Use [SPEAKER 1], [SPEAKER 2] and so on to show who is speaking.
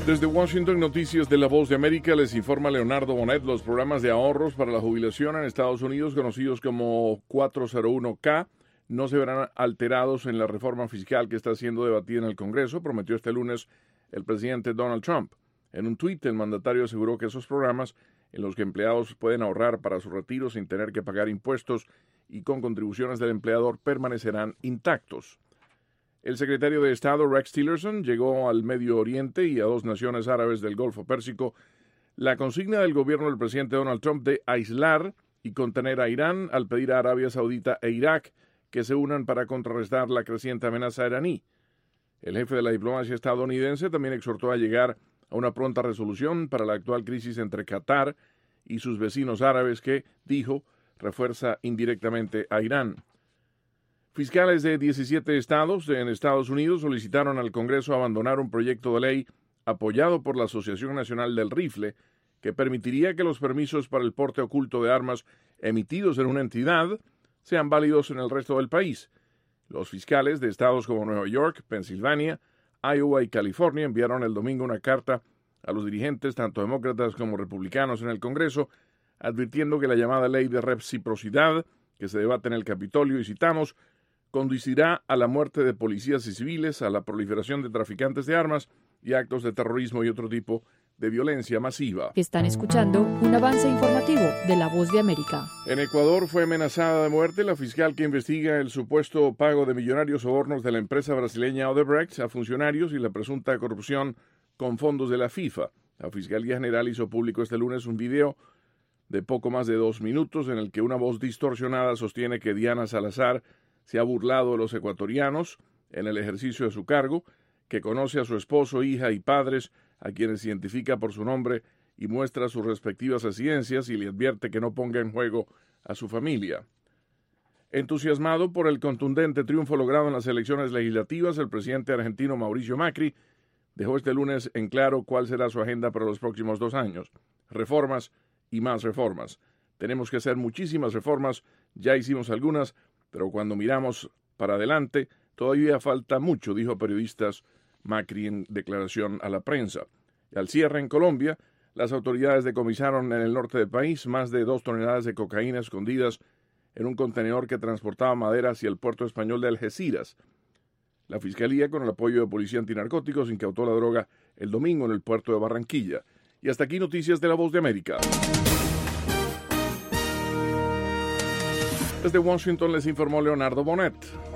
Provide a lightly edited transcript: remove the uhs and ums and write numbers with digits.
[SPEAKER 1] Desde Washington, Noticias de La Voz de América, les informa Leonardo Bonet. Los programas de ahorros para la jubilación en Estados Unidos, conocidos como 401k, no se verán alterados en la reforma fiscal que está siendo debatida en el Congreso, prometió este lunes el presidente Donald Trump. En un tuit, el mandatario aseguró que esos programas, en los que empleados pueden ahorrar para su retiro sin tener que pagar impuestos y con contribuciones del empleador, permanecerán intactos. El secretario de Estado, Rex Tillerson, llegó al Medio Oriente y a dos naciones árabes del Golfo Pérsico la consigna del gobierno del presidente Donald Trump de aislar y contener a Irán al pedir a Arabia Saudita e Irak que se unan para contrarrestar la creciente amenaza iraní. El jefe de la diplomacia estadounidense también exhortó a llegar a una pronta resolución para la actual crisis entre Qatar y sus vecinos árabes que, dijo, refuerza indirectamente a Irán. Fiscales de 17 estados en Estados Unidos solicitaron al Congreso abandonar un proyecto de ley apoyado por la Asociación Nacional del Rifle que permitiría que los permisos para el porte oculto de armas emitidos en una entidad sean válidos en el resto del país. Los fiscales de estados como Nueva York, Pensilvania, Iowa y California enviaron el domingo una carta a los dirigentes, tanto demócratas como republicanos, en el Congreso, advirtiendo que la llamada ley de reciprocidad, que se debate en el Capitolio, y citamos, conducirá a la muerte de policías y civiles, a la proliferación de traficantes de armas y actos de terrorismo y otro tipo de violencia masiva.
[SPEAKER 2] Están escuchando un avance informativo de La Voz de América.
[SPEAKER 1] En Ecuador fue amenazada de muerte la fiscal que investiga el supuesto pago de millonarios sobornos de la empresa brasileña Odebrecht a funcionarios y la presunta corrupción con fondos de la FIFA. La Fiscalía General hizo público este lunes un video de poco más de 2 minutos en el que una voz distorsionada sostiene que Diana Salazar se ha burlado de los ecuatorianos en el ejercicio de su cargo, que conoce a su esposo, hija y padres, a quienes identifica por su nombre y muestra sus respectivas residencias y le advierte que no ponga en juego a su familia. Entusiasmado por el contundente triunfo logrado en las elecciones legislativas, el presidente argentino Mauricio Macri dejó este lunes en claro cuál será su agenda para los próximos 2 años. Reformas y más reformas. Tenemos que hacer muchísimas reformas, ya hicimos algunas, pero cuando miramos para adelante, todavía falta mucho, dijo a periodistas Macri en declaración a la prensa. Y al cierre en Colombia, las autoridades decomisaron en el norte del país más de 2 toneladas de cocaína escondidas en un contenedor que transportaba madera hacia el puerto español de Algeciras. La Fiscalía, con el apoyo de Policía Antinarcóticos, incautó la droga el domingo en el puerto de Barranquilla. Y hasta aquí Noticias de La Voz de América. Desde Washington les informó Leonardo Bonet.